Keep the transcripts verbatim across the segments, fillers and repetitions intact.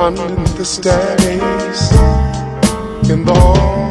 underneath the staircase in the hall.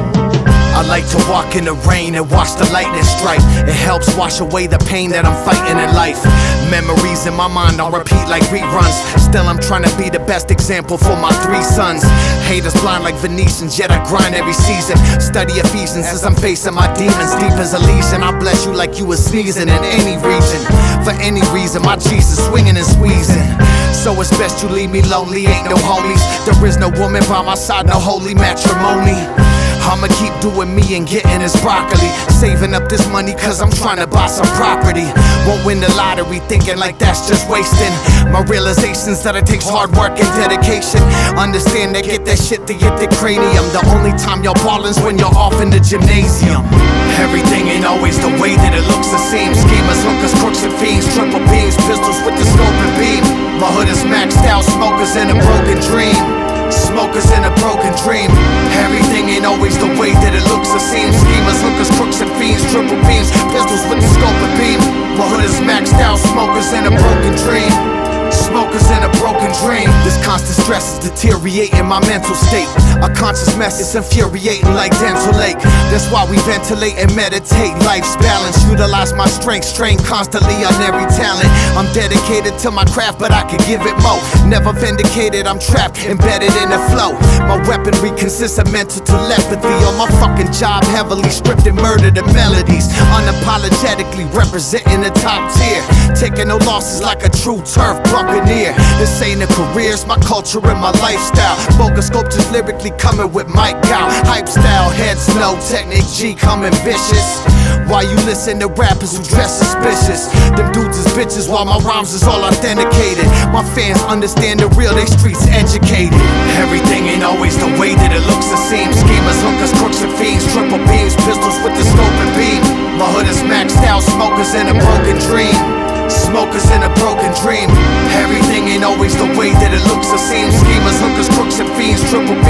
I like to walk in the rain and watch the lightning strike. It helps wash away the pain that I'm fighting in life. Memories in my mind I'll repeat like reruns. Still I'm trying to be the best example for my three sons. Haters blind like Venetians, yet I grind every season. Study Ephesians as I'm facing my demons. Deep as a lesion, I bless you like you was sneezing in any region. For any reason, my Jesus swinging and squeezing. So it's best you leave me lonely, ain't no homies. There is no woman by my side, no holy matrimony. I'ma keep doing me and getting this broccoli. Saving up this money cause I'm trying to buy some property. Won't win the lottery thinking like that's just wasting. My realization's that it takes hard work and dedication. Understand that get that shit to get the cranium. The only time y'all ballin's when you're off in the gymnasium. Everything ain't always the way that it looks or seems. Schemers, hookers, crooks and fiends, triple beams, pistols with the scope and beam. My hood is maxed out, smokers in a broken dream. Smokers in a broken dream. Everything ain't always the way that it looks or seems. Schemers, hookers, crooks and fiends, triple beams, pistols with the scope and beam. My hood is maxed out, smokers in a broken dream. Smokers in a broken dream. This constant stress is deteriorating my mental state. A conscious mess is infuriating like dental ache. That's why we ventilate and meditate. Life's balance, utilize my strength, strain constantly on every talent. I'm dedicated to my craft, but I could give it more. Never vindicated, I'm trapped, embedded in the flow. My weaponry consists of mental telepathy. On my fucking job, heavily stripped and murdered the melodies. Unapologetically representing the top tier. Taking no losses like a true turf buccaneer. This ain't a career, it's my culture and my lifestyle. Bogus sculptures lyrically coming with Mike Gow. Hype style, heads no, Technic G coming vicious. Why you listen to rappers who dress suspicious? Them dudes is bitches while my rhymes is all authenticated. My fans understand the real, they streets educated. Everything ain't always the way that it looks or seems. Schemers, hookers, crooks and fiends, triple beams, pistols with the scope and beam. My hood is maxed out, smokers in a broken dream. Smokers in a broken dream. Everything ain't always the way that it looks or seems. Schemers, hookers, crooks and fiends, triple